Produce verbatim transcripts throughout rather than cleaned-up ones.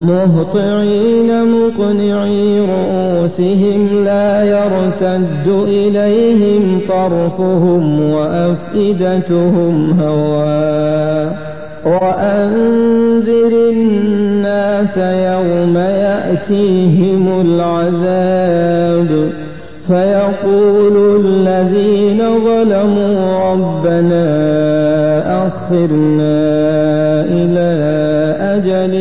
مهطعين مقنعي رؤوسهم لا يرتد إليهم طرفهم وأفئدتهم هواء وأنذر الناس يوم يأتيهم العذاب فيقول الذين ظلموا ربنا أخرنا إلى أجل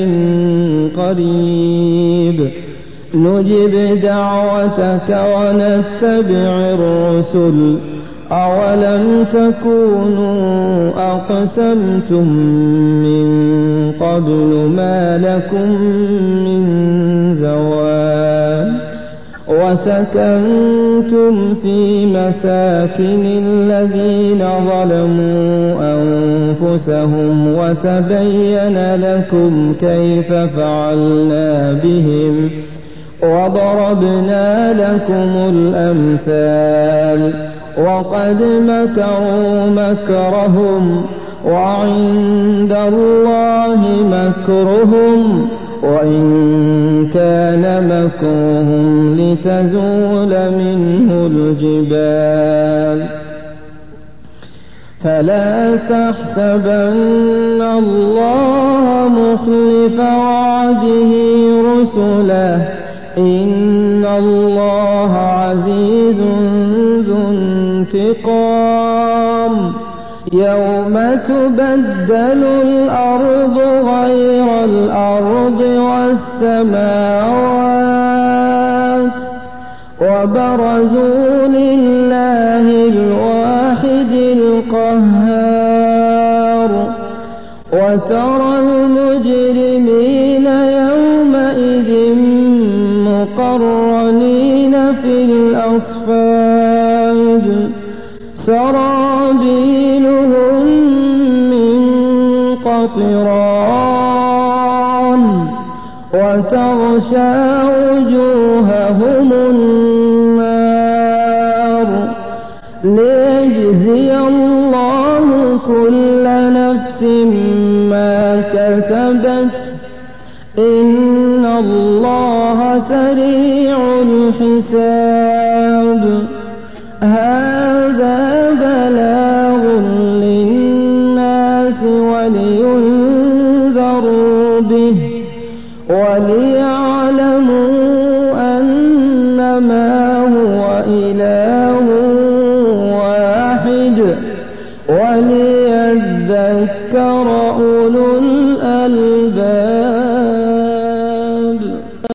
قريب نجب دعوتك ونتبع الرسل أولم تكونوا أقسمتم من قبل ما لكم من زوال وسكنتم في مساكن الذين ظلموا أنفسهم وتبين لكم كيف فعلنا بهم وضربنا لكم الأمثال وقد مكروا مكرهم وعند الله مكرهم وإن كان مكرهم لتزول منه الجبال فلا تحسبن الله مخلف وعده رسله إن الله عزيز ذو انتقام يوم تبدل الأرض غير الأرض والسماوات وبرزوا لله الواحد القهار وترى المجرمين يومئذ مقرنين في الأصفاد سرابيلهم من قطران وتغشى وجوههم النار ليجزي الله كل نفس ما كسبت إن الله سريع الحساب هذا بلاغ للناس ولينذروا به وليعلموا أنما هو إله واحد ولي